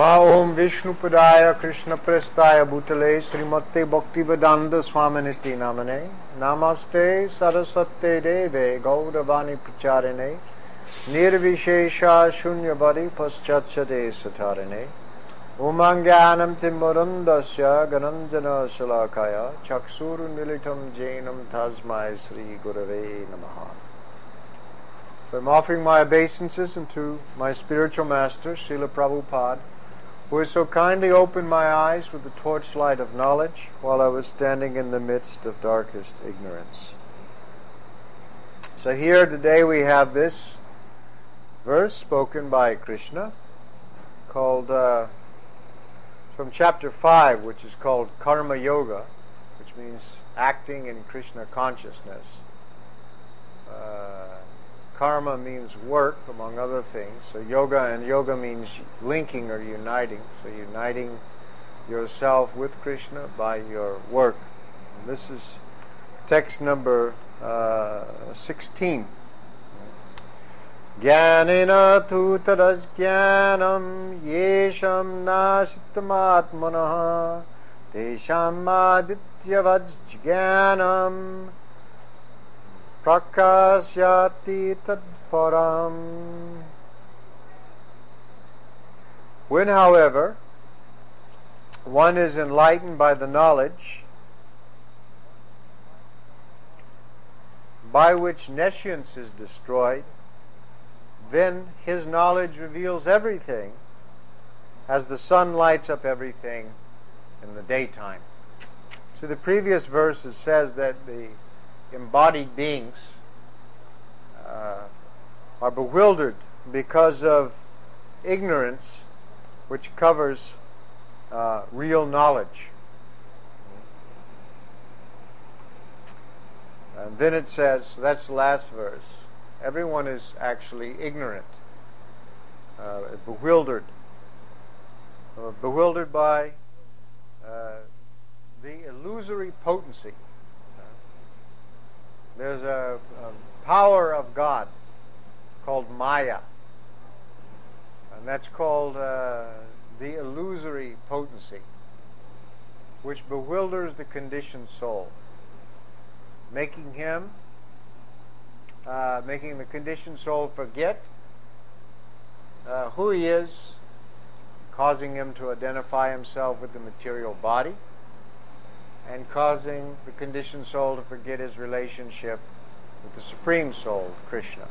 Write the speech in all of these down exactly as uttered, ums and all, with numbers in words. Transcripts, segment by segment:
Om Vishnupadaya Krishna Prestaya Bhutale Srimate Bhaktivedanta Swaminiti Namane Namaste Saraswate Deve Gaudavani Pracharine Nirvishesha Shunyabadi Paschachate Satarine Umangyanam Timurandasya Gananjana Shalakaya Chaksurun Militam Jainam Tasmai Sri Gurave Namaha. So I'm offering my obeisances unto my spiritual master, Srila Prabhupada, who has so kindly opened my eyes with the torchlight of knowledge while I was standing in the midst of darkest ignorance. So here today we have this verse spoken by Krishna called uh, from chapter five, which is called Karma Yoga, which means acting in Krishna consciousness. Uh, Karma means work, among other things. So yoga, and yoga means linking or uniting. So uniting yourself with Krishna by your work. And this is text number uh, sixteen. Jnanena tu taras jnanam yesham nashitamatmanaha tesham adityavad jnanam Prakasyati tadparam. When, however, one is enlightened by the knowledge by which nescience is destroyed, then his knowledge reveals everything as the sun lights up everything in the daytime. So the previous verses says that the embodied beings uh, are bewildered because of ignorance which covers uh, real knowledge. And then it says, so that's the last verse, everyone is actually ignorant, uh, bewildered, uh, bewildered by uh, the illusory potency. There's a, a power of God called Maya, and that's called uh, the illusory potency, which bewilders the conditioned soul, making him, uh, making the conditioned soul forget uh, who he is, causing him to identify himself with the material body, and causing the conditioned soul to forget his relationship with the Supreme Soul, Krishna.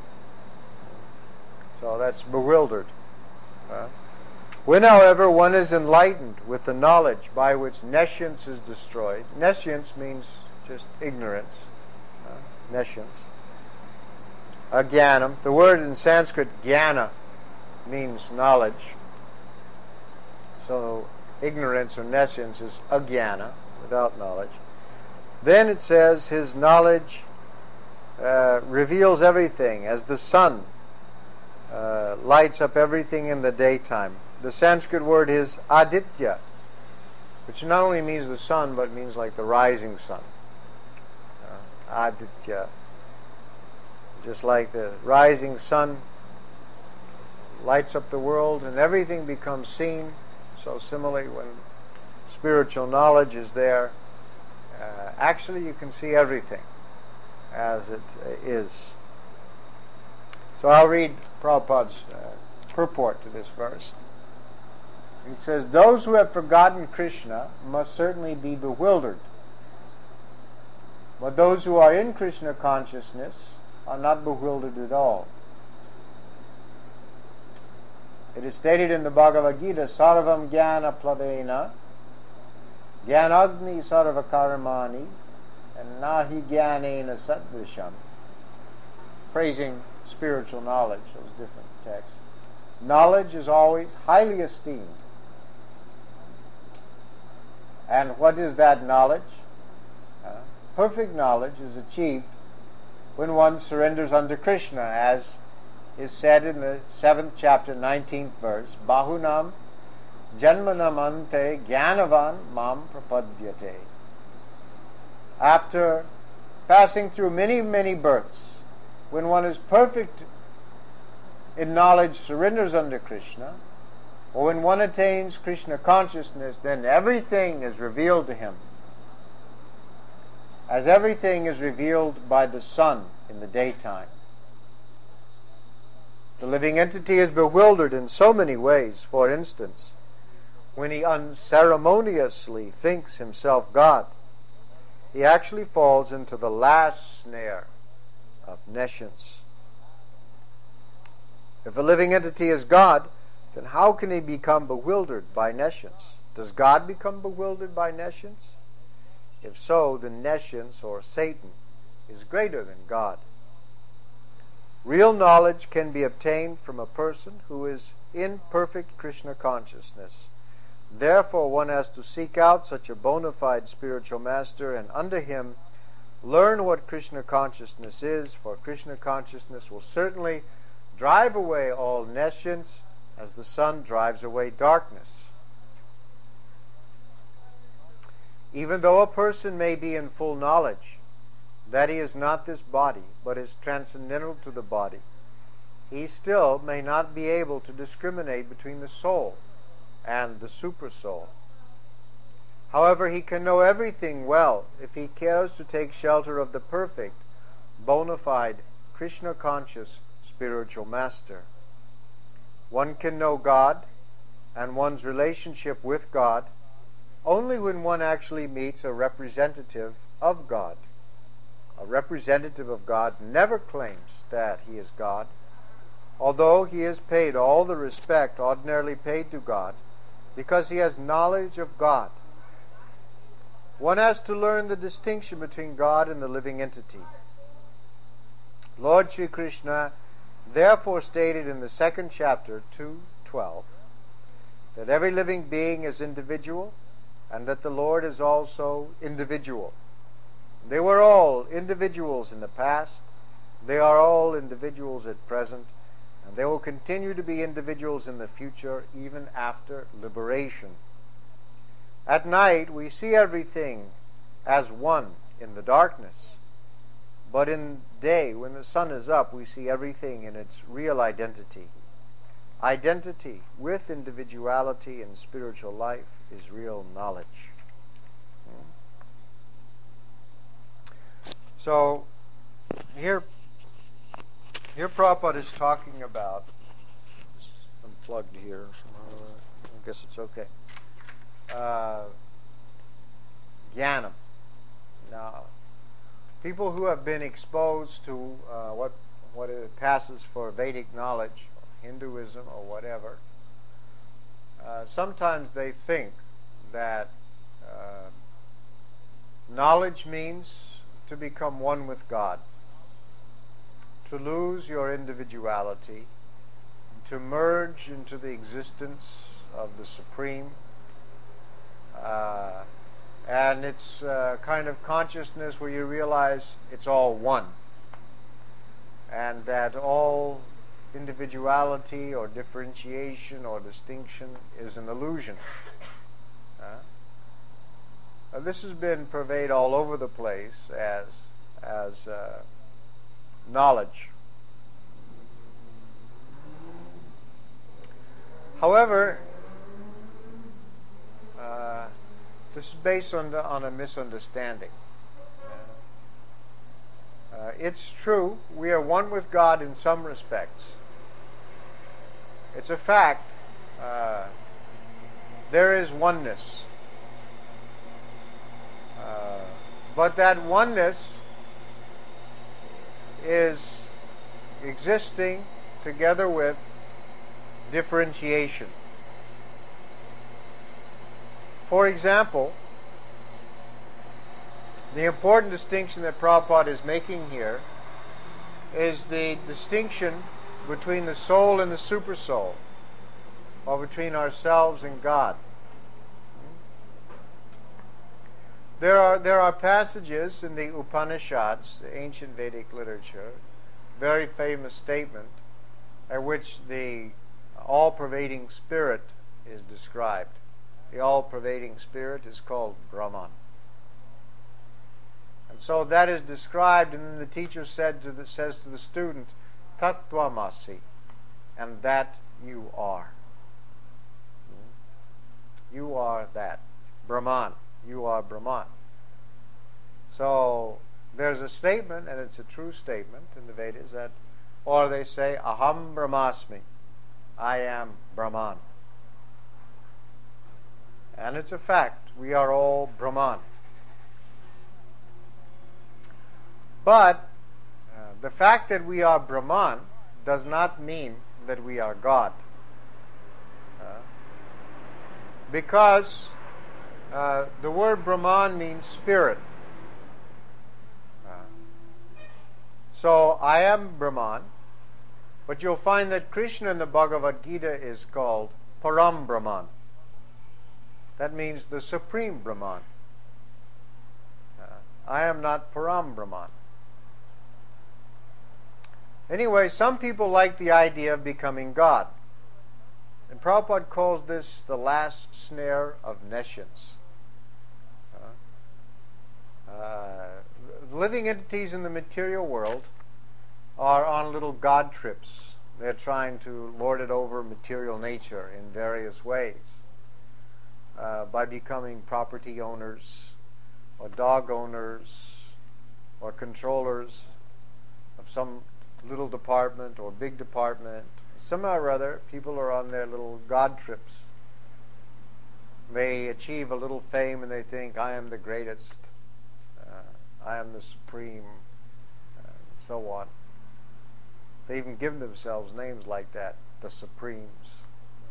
So that's bewildered. Uh, when, however, one is enlightened with the knowledge by which nescience is destroyed, nescience means just ignorance, uh, nescience, ajnanam. The word in Sanskrit, jnana, means knowledge. So ignorance or nescience is ajnana, without knowledge. Then it says his knowledge uh, reveals everything as the sun uh, lights up everything in the daytime. The Sanskrit word is aditya, which not only means the sun but means like the rising sun. Uh, aditya. Just like the rising sun lights up the world and everything becomes seen, so similarly when spiritual knowledge is there, uh, actually you can see everything as it uh, is. So I'll read Prabhupada's uh, purport to this verse. He says, those who have forgotten Krishna must certainly be bewildered, but those who are in Krishna consciousness are not bewildered at all. It is stated in the Bhagavad Gita, sarvam jnana plavena Jnanagni sarvakarmani and nahi jnanena sadvrisham, praising spiritual knowledge, those different texts. Knowledge is always highly esteemed. And what is that knowledge? Uh, perfect knowledge is achieved when one surrenders unto Krishna, as is said in the seventh chapter, nineteenth verse, Bahunam Janmanamante Jnanavan Mam Prapadyate. After passing through many, many births, when one is perfect in knowledge, surrenders unto Krishna, Or when one attains Krishna consciousness, then everything is revealed to him, as everything is revealed by the sun in the daytime. The living entity is bewildered in so many ways. For instance, when he unceremoniously thinks himself God, he actually falls into the last snare of nescience. If a living entity is God, then how can he become bewildered by nescience? Does God become bewildered by nescience? If so, then nescience, or Satan, is greater than God. Real knowledge can be obtained from a person who is in perfect Krishna consciousness. Therefore, one has to seek out such a bona fide spiritual master, and under him learn what Krishna consciousness is, for Krishna consciousness will certainly drive away all nescience as the sun drives away darkness. Even though a person may be in full knowledge that he is not this body, but is transcendental to the body, he still may not be able to discriminate between the soul and the supersoul. However, he can know everything well if he cares to take shelter of the perfect, bona fide, Krishna-conscious spiritual master. One can know God and one's relationship with God only when one actually meets a representative of God. A representative of God never claims that he is God, although he is paid all the respect ordinarily paid to God, because he has knowledge of God. One has to learn the distinction between God and the living entity. Lord Sri Krishna therefore stated in the second chapter, two twelve, that every living being is individual, and that the Lord is also individual. They were all individuals in the past, they are all individuals at present, and they will continue to be individuals in the future, even after liberation. At night, we see everything as one in the darkness. But in day, when the sun is up, we see everything in its real identity. Identity with individuality in spiritual life is real knowledge. So, here, here Prabhupada is talking about, it's unplugged here, somehow, I guess it's okay, uh, Jnanam. Now, people who have been exposed to uh, what what it passes for Vedic knowledge, Hinduism or whatever, uh, sometimes they think that uh, knowledge means to become one with God, to lose your individuality, to merge into the existence of the Supreme. Uh, and it's a kind of consciousness where you realize it's all one, and that all individuality or differentiation or distinction is an illusion. Uh, uh, this has been purveyed all over the place as, as uh, knowledge. However, uh, this is based on, the, on a misunderstanding. Uh, it's true, we are one with God in some respects. It's a fact. Uh, there is oneness. Uh, but that oneness is existing together with differentiation. For example, the important distinction that Prabhupada is making here is the distinction between the soul and the supersoul, or between ourselves and God. There are, there are passages in the Upanishads, the ancient Vedic literature, very famous statement, at which the all-pervading spirit is described. The all-pervading spirit is called Brahman. And so that is described, and then the teacher said to the, says to the student, Tattvamasi, and that you are. You are that. Brahman. You are Brahman. So there's a statement, and it's a true statement in the Vedas, that, or they say, Aham Brahmasmi. I am Brahman. And it's a fact. We are all Brahman. But uh, the fact that we are Brahman does not mean that we are God. Uh, because uh, the word Brahman means spirit. Uh, so I am Brahman, but you'll find that Krishna in the Bhagavad Gita is called Param Brahman. That means the Supreme Brahman. Uh, I am not Param Brahman. Anyway, some people like the idea of becoming God. And Prabhupada calls this the last snare of nescience. Uh, uh, living entities in the material world are on little God trips. They're trying to lord it over material nature in various ways. Uh, by becoming property owners, or dog owners, or controllers of some little department or big department. Somehow or other, people are on their little God trips. They achieve a little fame and they think, I am the greatest, uh, I am the supreme, uh, and so on. They even give themselves names like that, the Supremes.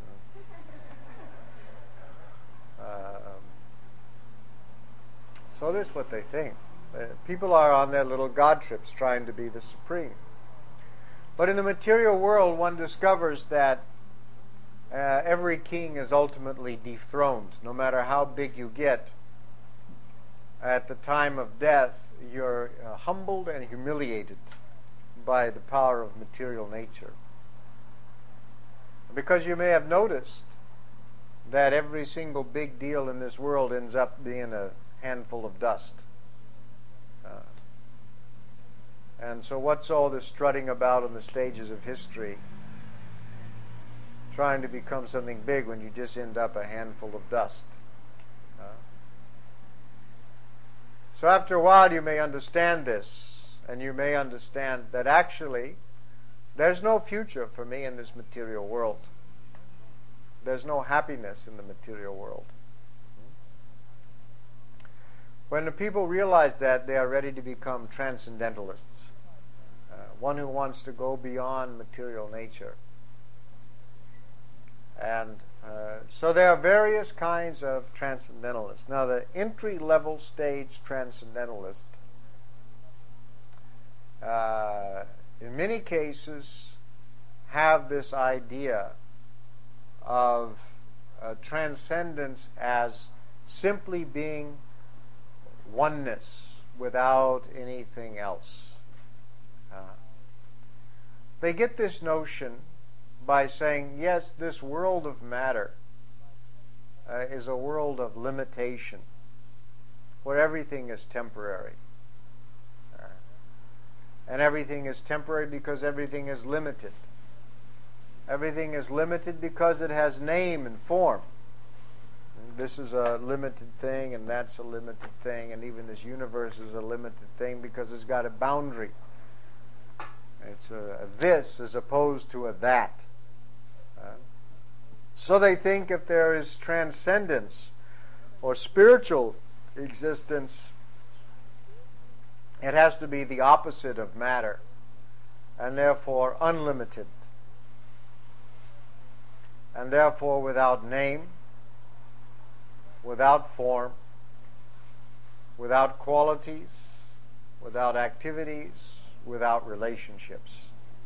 Um, so this is what they think. Uh, people are on their little God trips trying to be the supreme. But in the material world, one discovers that uh, every king is ultimately dethroned. No matter how big you get, at the time of death, you're uh, humbled and humiliated by the power of material nature. Because you may have noticed that every single big deal in this world ends up being a handful of dust. Uh, and so what's all this strutting about on the stages of history, trying to become something big when you just end up a handful of dust? Uh, so after a while you may understand this, and you may understand that actually there's no future for me in this material world. There's no happiness in the material world. When the people realize that, they are ready to become transcendentalists. Uh, one who wants to go beyond material nature. And uh, so there are various kinds of transcendentalists. Now the entry-level stage transcendentalist, uh, in many cases, have this idea of uh, transcendence as simply being oneness without anything else. Uh, they get this notion by saying, yes, this world of matter uh, is a world of limitation, where everything is temporary. Uh, and everything is temporary because everything is limited. Everything is limited because it has name and form. And this is a limited thing, and that's a limited thing, and even this universe is a limited thing because it's got a boundary. It's a, a this as opposed to a that. Uh, so they think if there is transcendence or spiritual existence, it has to be the opposite of matter, and therefore unlimited. And therefore without name, without form, without qualities, without activities, without relationships.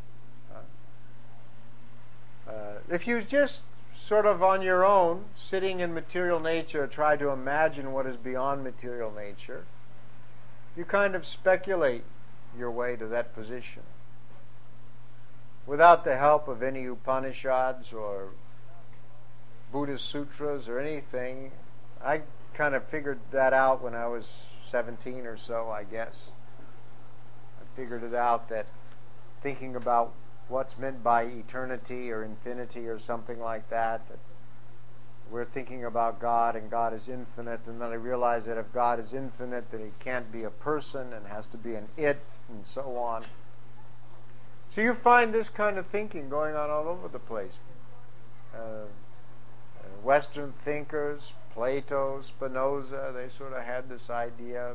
Uh, uh, if you just sort of on your own, sitting in material nature, try to imagine what is beyond material nature, you kind of speculate your way to that position. Without the help of any Upanishads or Buddhist sutras or anything. I kind of figured that out when I was seventeen or so, I guess. I figured it out that thinking about what's meant by eternity or infinity or something like that, that we're thinking about God and God is infinite, and then I realize that if God is infinite, then he can't be a person and has to be an it, and so on. So you find this kind of thinking going on all over the place. Uh, Western thinkers, Plato, Spinoza, they sort of had this idea.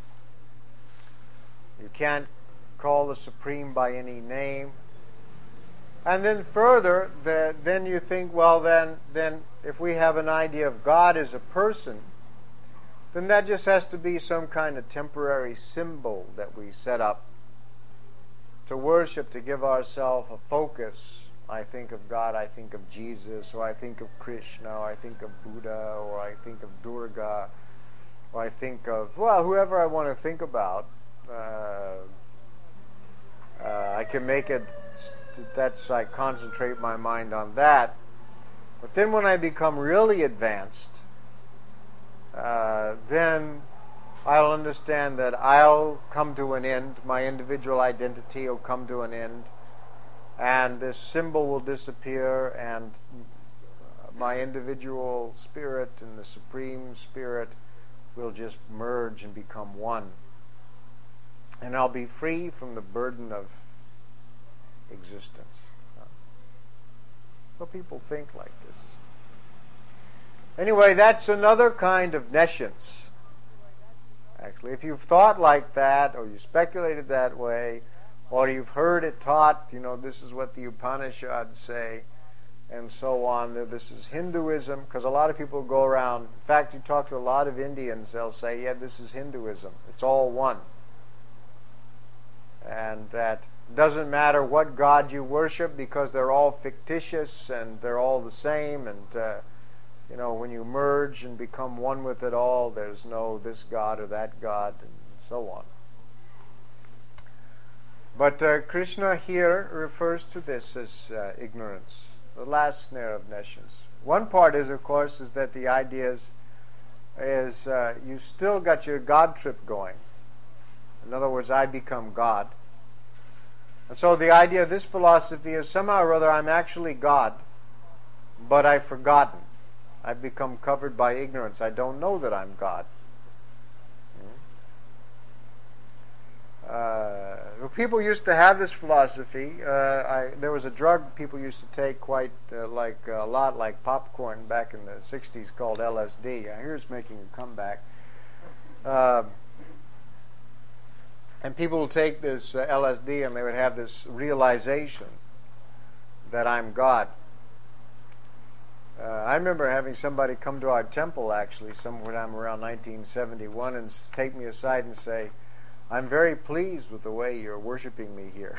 You can't call the Supreme by any name. And then further, the, then you think, well, then, then if we have an idea of God as a person, then that just has to be some kind of temporary symbol that we set up to worship, to give ourselves a focus. I think of God, I think of Jesus, or I think of Krishna, or I think of Buddha, or I think of Durga, or I think of, well, whoever I want to think about. Uh, uh, I can make it, that's, I concentrate my mind on that. But then when I become really advanced, uh, then I'll understand that I'll come to an end, my individual identity will come to an end, and this symbol will disappear, and my individual spirit and the Supreme Spirit will just merge and become one. And I'll be free from the burden of existence. So people think like this. Anyway, that's another kind of nescience. Actually, if you've thought like that, or you speculated that way, or you've heard it taught, you know, this is what the Upanishads say, and so on. This is Hinduism, because a lot of people go around. In fact, you talk to a lot of Indians, they'll say, yeah, this is Hinduism. It's all one. And that doesn't matter what God you worship, because they're all fictitious and they're all the same. And, uh, you know, when you merge and become one with it all, there's no this God or that God, and so on. But uh, Krishna here refers to this as uh, ignorance, the last snare of nescience. One part is, of course, is that the idea is, is uh, you still got your God trip going. In other words, I become God. And so the idea of this philosophy is somehow or other I'm actually God, but I've forgotten. I've become covered by ignorance. I don't know that I'm God. Uh, people used to have this philosophy. Uh, I, there was a drug people used to take quite uh, like uh, a lot, like popcorn back in the sixties, called L S D. I hear it's making a comeback. Uh, and people would take this uh, L S D and they would have this realization that I'm God. Uh, I remember having somebody come to our temple, actually, sometime around nineteen seventy-one, and take me aside and say, I'm very pleased with the way you're worshiping me here.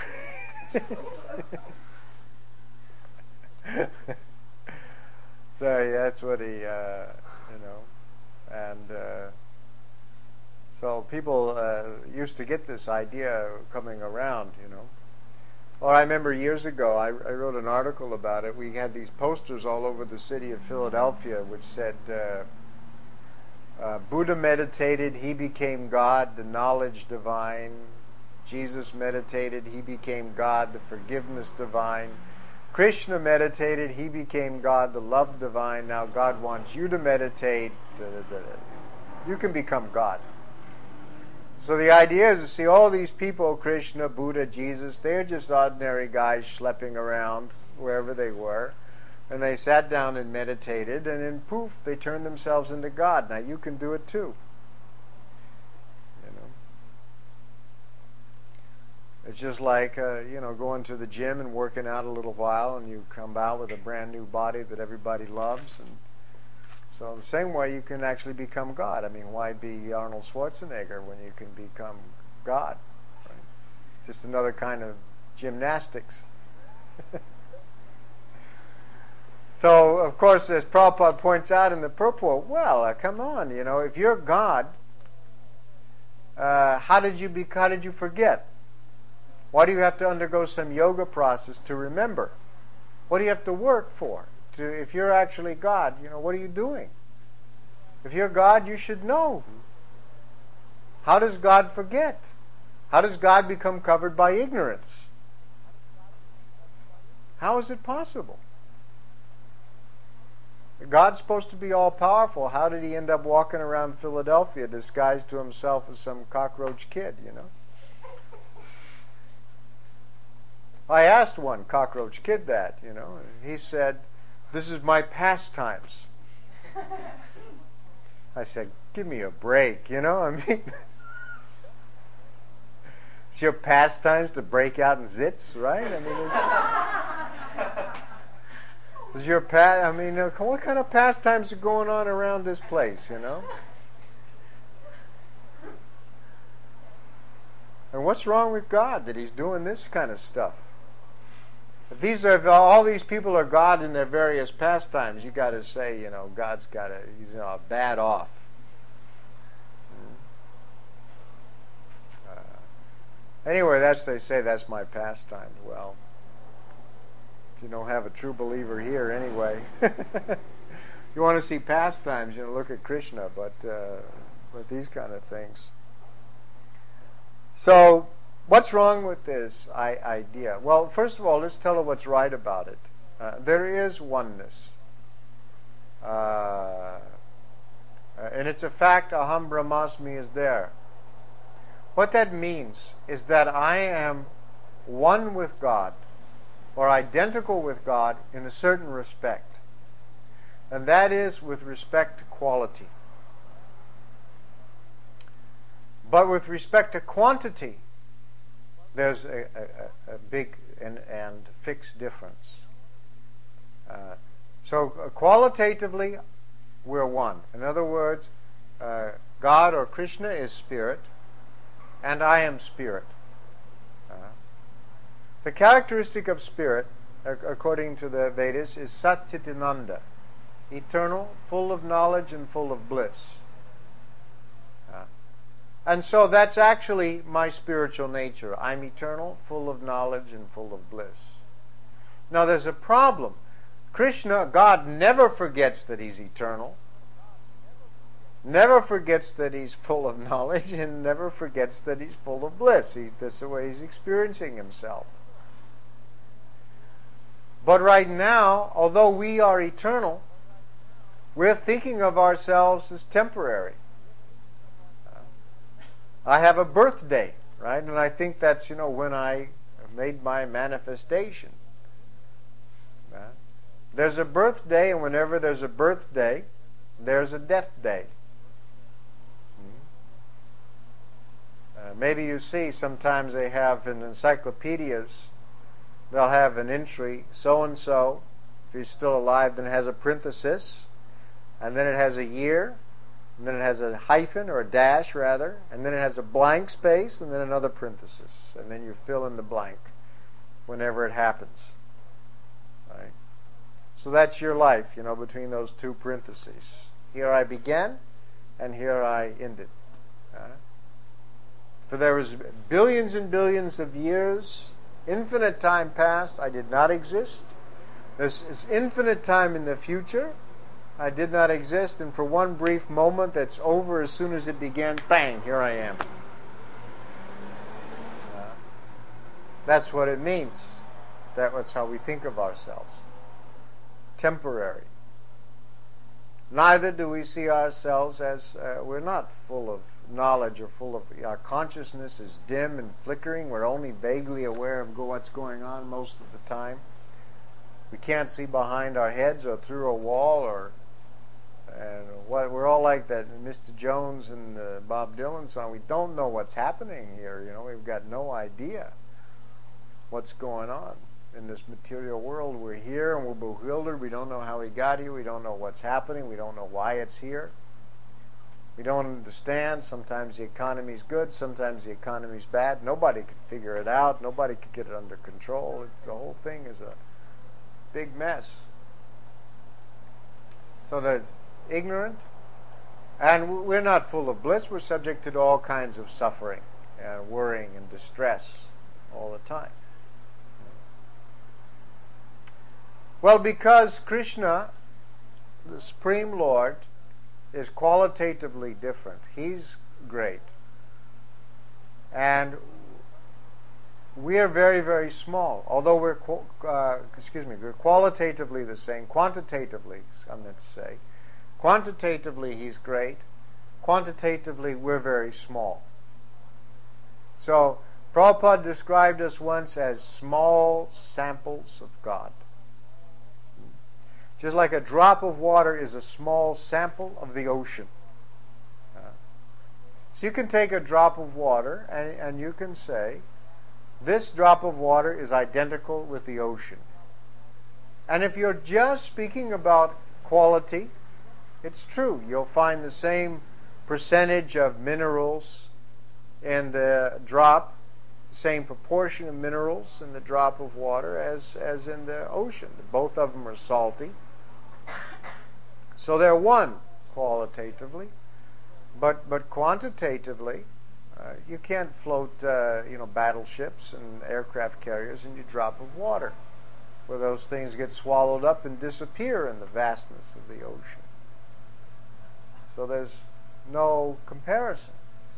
So yeah, that's what he, uh, you know, and uh, so people uh, used to get this idea coming around, you know. Or I remember years ago, I, I wrote an article about it. We had these posters all over the city of Philadelphia which said, uh, Uh, Buddha meditated, he became God, the knowledge divine. Jesus meditated, he became God, the forgiveness divine. Krishna meditated, he became God, the love divine. Now God wants you to meditate. Da, da, da, da. You can become God. So the idea is to see all these people, Krishna, Buddha, Jesus, they're just ordinary guys schlepping around wherever they were. And they sat down and meditated, and then poof, they turned themselves into God. Now you can do it too. You know, it's just like uh, you know, going to the gym and working out a little while, and you come out with a brand new body that everybody loves. And so the same way, you can actually become God. I mean, why be Arnold Schwarzenegger when you can become God? Right? Just another kind of gymnastics. So, of course, as Prabhupada points out in the purport, well, uh, come on, you know, if you're God, uh, how did you be, how did you forget? Why do you have to undergo some yoga process to remember? What do you have to work for? To, if you're actually God, you know, what are you doing? If you're God, you should know. How does God forget? How does God become covered by ignorance? How is it possible? God's supposed to be all-powerful. How did he end up walking around Philadelphia disguised to himself as some cockroach kid, you know? I asked one cockroach kid that, you know. And he said, "This is my pastimes." I said, "Give me a break, you know? I mean, it's your pastimes to break out in zits, right? I mean, it's your pa- I mean, uh, what kind of pastimes are going on around this place, you know? And what's wrong with God that he's doing this kind of stuff? If these are all these people are God in their various pastimes, you got to say, you know, God's got to he's, you know, bad off. Uh, anyway, that's they say that's my pastimes. Well, you don't have a true believer here anyway. You want to see pastimes, you know, look at Krishna, but uh, with these kind of things. So, what's wrong with this I- idea? Well, first of all, let's tell her what's right about it. Uh, there is oneness. Uh, and it's a fact, aham brahmasmi is there. What that means is that I am one with God, or identical with God in a certain respect. And that is with respect to quality. But with respect to quantity, there's a, a, a big and, and fixed difference. Uh, so uh, qualitatively, we're one. In other words, uh, God or Krishna is spirit, and I am spirit. Uh, the characteristic of spirit, according to the Vedas, is Satchitananda, eternal, full of knowledge and full of bliss. Uh, and so that's actually my spiritual nature. I'm eternal, full of knowledge and full of bliss. Now there's a problem. Krishna, God, never forgets that he's eternal, never forgets that he's full of knowledge, and never forgets that he's full of bliss. He, that's the way he's experiencing himself. But right now, although we are eternal, we're thinking of ourselves as temporary. Uh, I have a birthday, right? And I think that's, you know, when I made my manifestation. Uh, there's a birthday, and whenever there's a birthday, there's a death day. Uh, maybe you see sometimes they have in encyclopedias, they'll have an entry, so-and-so, if he's still alive, then it has a parenthesis, and then it has a year, and then it has a hyphen, or a dash, rather, and then it has a blank space, and then another parenthesis, and then you fill in the blank whenever it happens. Right? So that's your life, you know, between those two parentheses. Here I began, and here I ended. Uh, for there was billions and billions of years, infinite time past, I did not exist. There's, there's infinite time in the future, I did not exist, and for one brief moment that's over as soon as it began, bang, here I am. Uh, that's what it means. That's how we think of ourselves. Temporary. Neither do we see ourselves as, uh, we're not full of knowledge or full of, our consciousness is dim and flickering. We're only vaguely aware of what's going on most of the time. We can't see behind our heads or through a wall, or and what we're all like that Mister Jones and the Bob Dylan song. We don't know what's happening here. You know, we've got no idea what's going on in this material world. We're here and we're bewildered. We don't know how we got here. We don't know what's happening. We don't know why it's here. We don't understand. Sometimes the economy's good. Sometimes the economy's bad. Nobody can figure it out. Nobody can get it under control. It's, the whole thing is a big mess. So that's ignorant. And we're not full of bliss. We're subject to all kinds of suffering and worrying and distress all the time. Well, because Krishna, the Supreme Lord, is qualitatively different. He's great. And we are very, very small. Although we're, uh, excuse me, we're qualitatively the same. Quantitatively, I meant to say. Quantitatively, he's great. Quantitatively, we're very small. So, Prabhupada described us once as small samples of God. Just like a drop of water is a small sample of the ocean. Uh, so you can take a drop of water and, and you can say, this drop of water is identical with the ocean. And if you're just speaking about quality, it's true. You'll find the same percentage of minerals in the drop, the same proportion of minerals in the drop of water as, as in the ocean. Both of them are salty. So they're one qualitatively, but but quantitatively, uh, you can't float uh, you know battleships and aircraft carriers in your drop of water, where those things get swallowed up and disappear in the vastness of the ocean. So there's no comparison.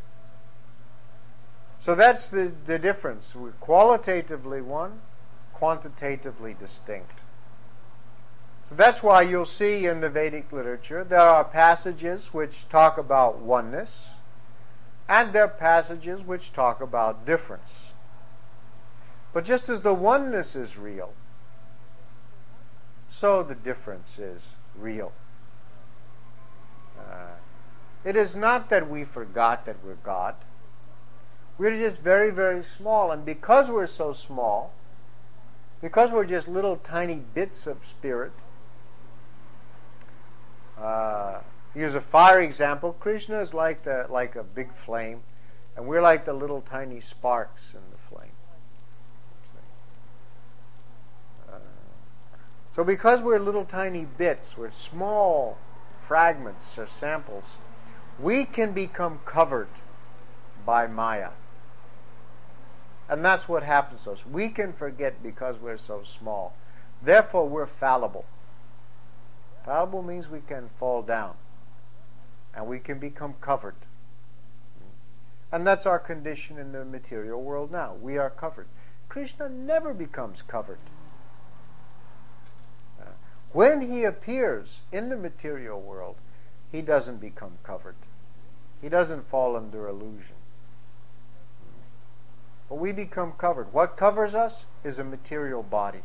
So that's the, the difference. We're qualitatively one, quantitatively distinct. So that's why you'll see in the Vedic literature there are passages which talk about oneness, and there are passages which talk about difference. But just as the oneness is real, so the difference is real. Uh, it is not that we forgot that we're God. We're just very, very small, and because we're so small, because we're just little tiny bits of spirit, Uh, use a fire example. Krishna is like the like a big flame, and we're like the little tiny sparks in the flame. Uh, so because we're little tiny bits, we're small fragments or samples, we can become covered by Maya. And that's what happens to us. We can forget because we're so small. Therefore, we're fallible. Fallible means we can fall down and we can become covered. And that's our condition in the material world now. We are covered. Krishna never becomes covered. Uh, when he appears in the material world, he doesn't become covered. He doesn't fall under illusion. But we become covered. What covers us is a material body.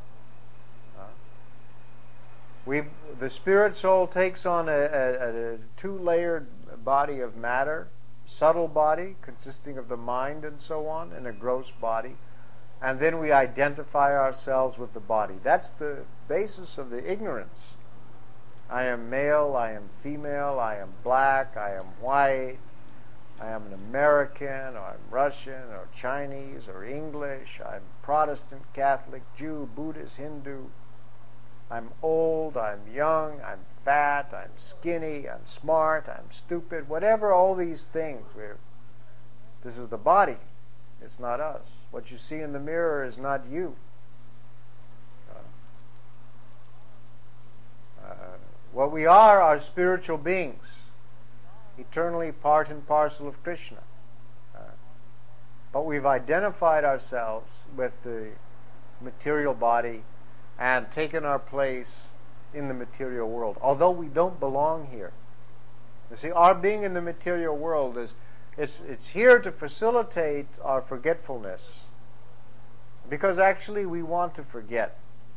We, the spirit soul takes on a, a, a two-layered body of matter, subtle body consisting of the mind and so on, and a gross body, and then we identify ourselves with the body. That's the basis of the ignorance. I am male, I am female, I am black, I am white, I am an American, or I'm Russian, or Chinese, or English, I'm Protestant, Catholic, Jew, Buddhist, Hindu. I'm old, I'm young, I'm fat, I'm skinny, I'm smart, I'm stupid, whatever all these things. We're, this is the body. It's not us. What you see in the mirror is not you. Uh, uh, what we are are spiritual beings, eternally part and parcel of Krishna. Uh, but we've identified ourselves with the material body and taken our place in the material world, although we don't belong here. You see, our being in the material world is it's it's here to facilitate our forgetfulness, because actually we want to forget.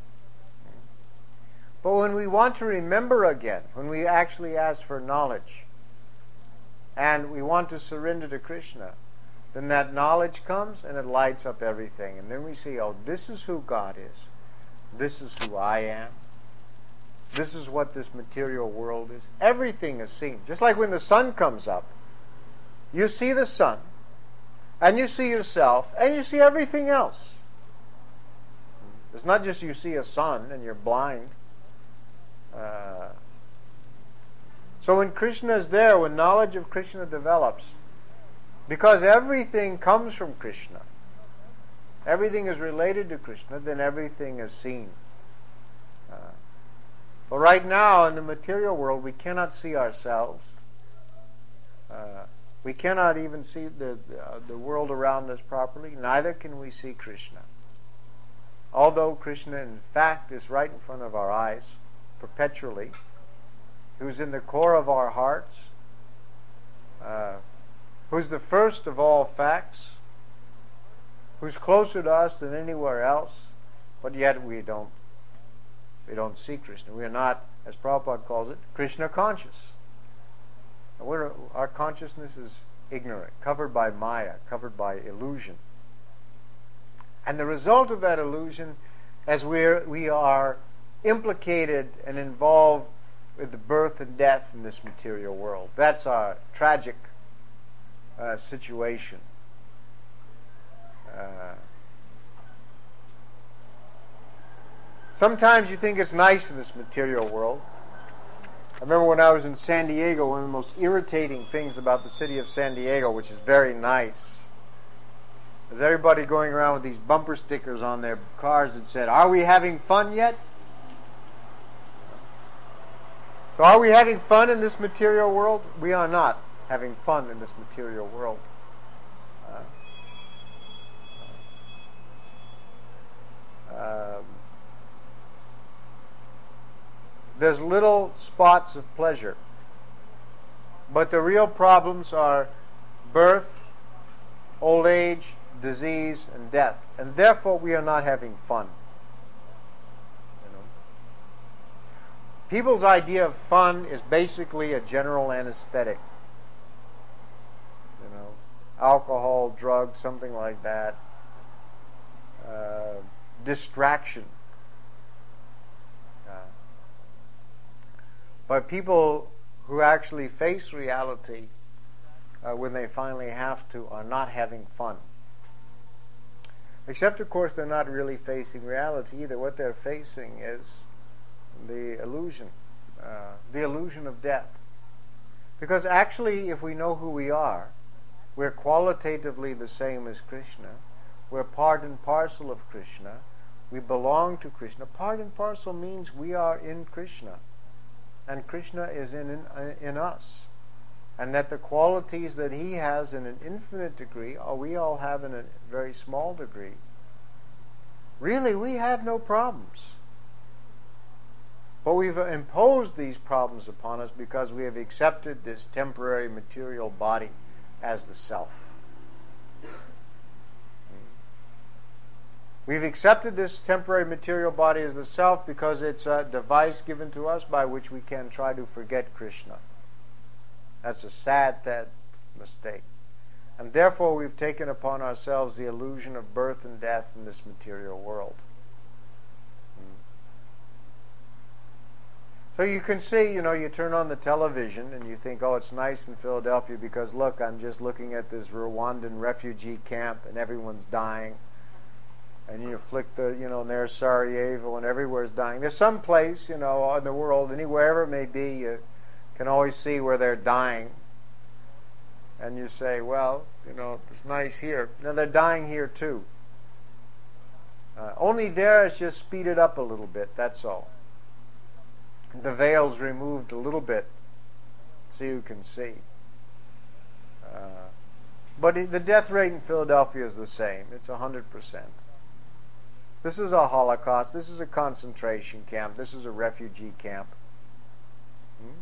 But when we want to remember again, when we actually ask for knowledge, and we want to surrender to Krishna, then that knowledge comes and it lights up everything. And then we see, oh, this is who God is. This is who I am. This is what this material world is. Everything is seen. Just like when the sun comes up, you see the sun, and you see yourself, and you see everything else. It's not just you see a sun and you're blind. Uh, so when Krishna is there, when knowledge of Krishna develops, because everything comes from Krishna, everything is related to Krishna, then everything is seen. Uh, but right now in the material world, we cannot see ourselves. Uh, We cannot even see the, uh, the world around us properly. Neither can we see Krishna. Although Krishna, in fact, is right in front of our eyes, perpetually, who's in the core of our hearts, uh, who's the first of all facts, who's closer to us than anywhere else, but yet we don't we don't see Krishna. We are not, as Prabhupada calls it, Krishna conscious. We're, our consciousness is ignorant, covered by Maya, covered by illusion. And the result of that illusion, as we're, we are implicated and involved with the birth and death in this material world. That's our tragic uh, situation. Uh, sometimes you think it's nice in this material world. I remember when I was in San Diego, one of the most irritating things about the city of San Diego, which is very nice, is everybody going around with these bumper stickers on their cars that said, "Are we having fun yet?" So are we having fun in this material world? We are not having fun in this material world. Uh, um, there's little spots of pleasure. But the real problems are birth, old age, disease, and death. And therefore we are not having fun. You know? People's idea of fun is basically a general anesthetic. You know, alcohol, drugs, something like that. Uh, distraction. Uh, but people who actually face reality uh, when they finally have to are not having fun. Except, of course, they're not really facing reality either. What they're facing is the illusion, uh, the illusion of death. Because actually, if we know who we are, we're qualitatively the same as Krishna. We're part and parcel of Krishna. We belong to Krishna. Part and parcel means we are in Krishna. And Krishna is in, in, in us. And that the qualities that he has in an infinite degree, or we all have in a very small degree, really we have no problems. But we've imposed these problems upon us because we have accepted this temporary material body as the self. We've accepted this temporary material body as the self because it's a device given to us by which we can try to forget Krishna. That's a sad, sad mistake. And therefore we've taken upon ourselves the illusion of birth and death in this material world. So you can see, you know, you turn on the television and you think, oh, it's nice in Philadelphia because, look, I'm just looking at this Rwandan refugee camp and everyone's dying. And you flick the, you know, and there's Sarajevo and everywhere's dying. There's some place, you know, in the world, anywhere it may be, you can always see where they're dying. And you say, well, you know, it's nice here. No, they're dying here too. Uh, only there it's just speeded up a little bit, that's all. The veil's removed a little bit so you can see. Uh, but the death rate in Philadelphia is the same. It's one hundred percent. This is a Holocaust. This is a concentration camp. This is a refugee camp. Hmm?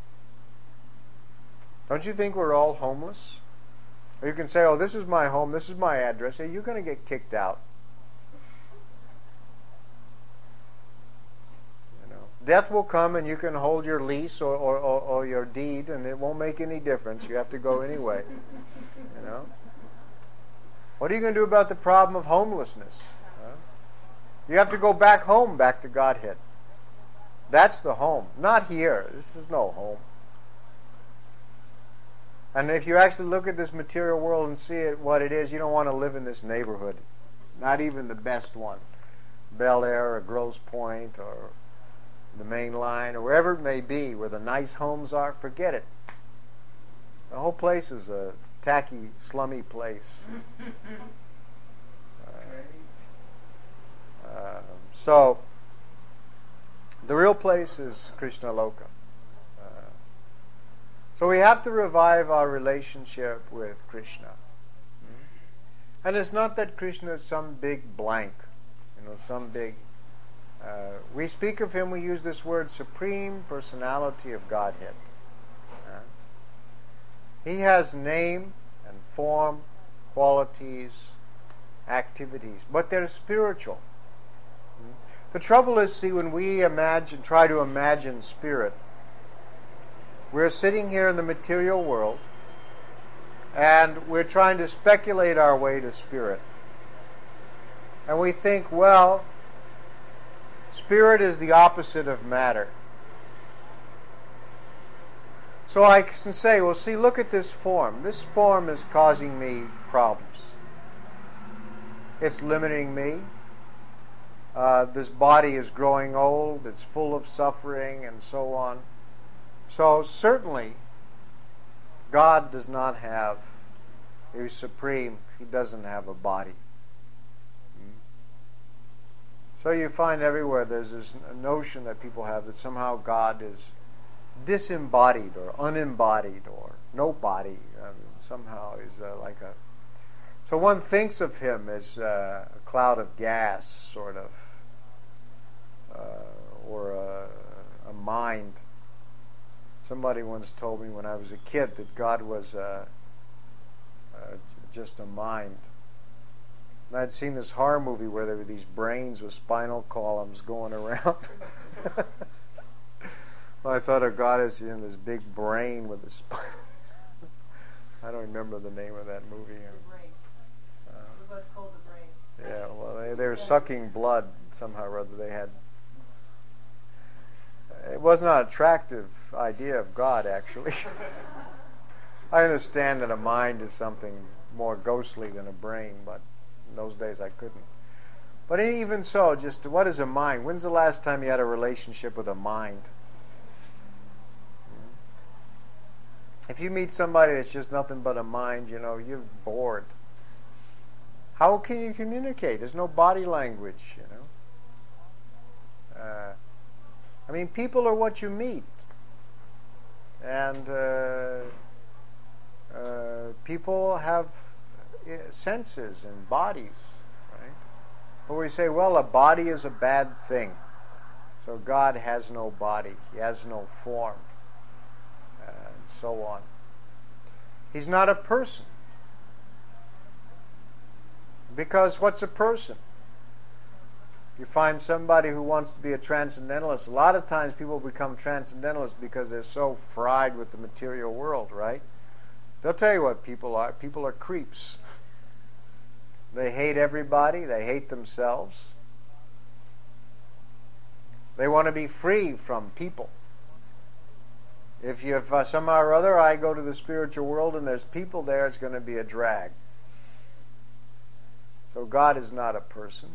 Don't you think we're all homeless? Or you can say, oh, this is my home, this is my address. Hey, you're going to get kicked out. You know, death will come and you can hold your lease or, or, or, or your deed and it won't make any difference. You have to go anyway. You know? What are you going to do about the problem of homelessness? You have to go back home, back to Godhead. That's the home. Not here. This is no home. And if you actually look at this material world and see it what it is, you don't want to live in this neighborhood. Not even the best one. Bel Air or Grosse Pointe or the Main Line or wherever it may be where the nice homes are, forget it. The whole place is a tacky, slummy place. Uh, so, the real place is Krishna Loka. Uh, So we have to revive our relationship with Krishna. And it's not that Krishna is some big blank, you know, some big... Uh, we speak of him, we use this word, Supreme Personality of Godhead. Uh, he has name and form, qualities, activities, but they're spiritual. The trouble is, see, when we imagine, try to imagine spirit, we're sitting here in the material world, and we're trying to speculate our way to spirit. And we think, well, spirit is the opposite of matter. So I can say, well, see, look at this form. This form is causing me problems. It's limiting me. Uh, this body is growing old. It's full of suffering and so on. So certainly, God does not have, He's supreme, He doesn't have a body. So you find everywhere there's this notion that people have that somehow God is disembodied or unembodied or no body. Um, somehow is uh, like a... So one thinks of Him as uh, a cloud of gas, sort of, uh, or a, a mind. Somebody once told me when I was a kid that God was uh, uh, just a mind. And I'd seen this horror movie where there were these brains with spinal columns going around. Well, I thought of God as in this big brain with a spine. I don't remember the name of that movie. The brain. Uh, It was called The Brain. yeah, well, they, they were sucking blood somehow or other. They had... It was not an attractive idea of God, actually. I understand that a mind is something more ghostly than a brain, but in those days I couldn't. But even so, just what is a mind? When's the last time you had a relationship with a mind? If you meet somebody that's just nothing but a mind, you know, you're bored. How can you communicate? There's no body language, you know. Uh, I mean, people are what you meet. And uh, uh, people have uh, senses and bodies, right? But we say, well, a body is a bad thing. So God has no body. He has no form. Uh, and so on. He's not a person. Because what's a person? You find somebody who wants to be a transcendentalist. A lot of times people become transcendentalists because they're so fried with the material world, right? They'll tell you what people are. People are creeps. They hate everybody. They hate themselves. They want to be free from people. If you, if uh, somehow or other I go to the spiritual world and there's people there, it's going to be a drag. So God is not a person.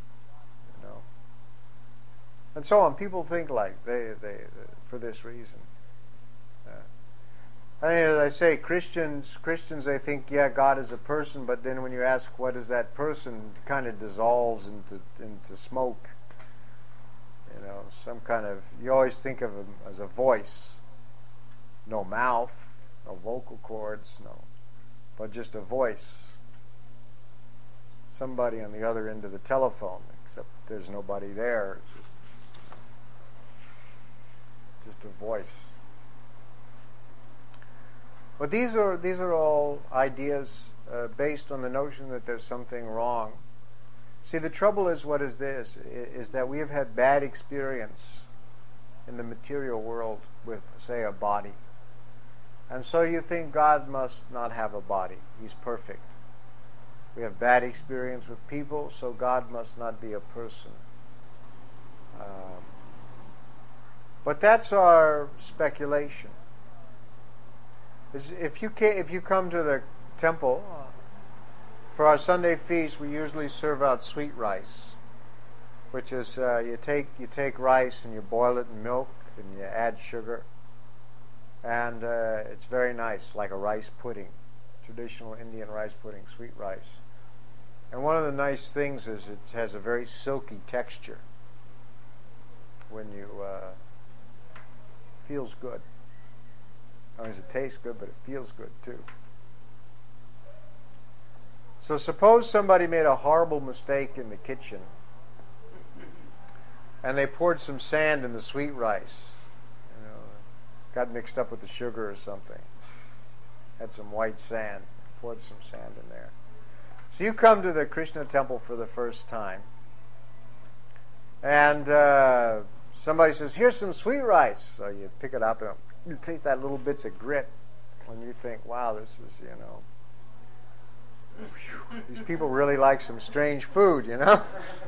And so on. People think like they, they, for this reason. Uh, I mean, as I say, Christians, Christians, they think, yeah, God is a person, but then when you ask what is that person, it kind of dissolves into into smoke. You know, some kind of. You always think of him as a voice, no mouth, no vocal cords, no, but just a voice. Somebody on the other end of the telephone, except there's nobody there. It's just Just a voice. But these are these are all ideas uh, based on the notion that there's something wrong. See, the trouble is, what is this? Is that we have had bad experience in the material world with, say, a body. And so you think God must not have a body. He's perfect. We have bad experience with people, so God must not be a person. Um, But that's our speculation. If you can, if you come to the temple for our Sunday feast, we usually serve out sweet rice, which is uh, you take you take rice and you boil it in milk and you add sugar, and uh, it's very nice, like a rice pudding, traditional Indian rice pudding, sweet rice. And one of the nice things is it has a very silky texture when you. Uh, Feels good. As long as it tastes good, but it feels good too. So suppose somebody made a horrible mistake in the kitchen and they poured some sand in the sweet rice. You know, got mixed up with the sugar or something. Had some white sand, poured some sand in there. So you come to the Krishna temple for the first time, and uh, somebody says, here's some sweet rice. So you pick it up and you taste that little bits of grit, and you think, wow, this is, you know, whew, these people really like some strange food, you know?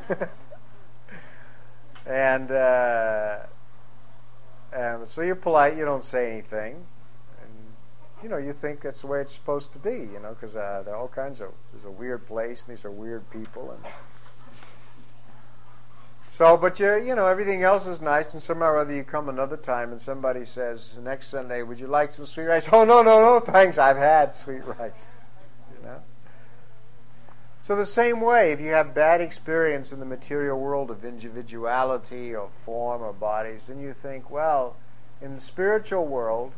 and, uh, and so you're polite, you don't say anything. You know, you think that's the way it's supposed to be, you know, because uh, there are all kinds of, there's a weird place, and these are weird people, and so, but you, you know, everything else is nice, and somehow or other you come another time, and somebody says, next Sunday, would you like some sweet rice? Oh, no, no, no, thanks, I've had sweet rice, you know. So the same way, if you have bad experience in the material world of individuality or form or bodies, then you think, well, in the spiritual world,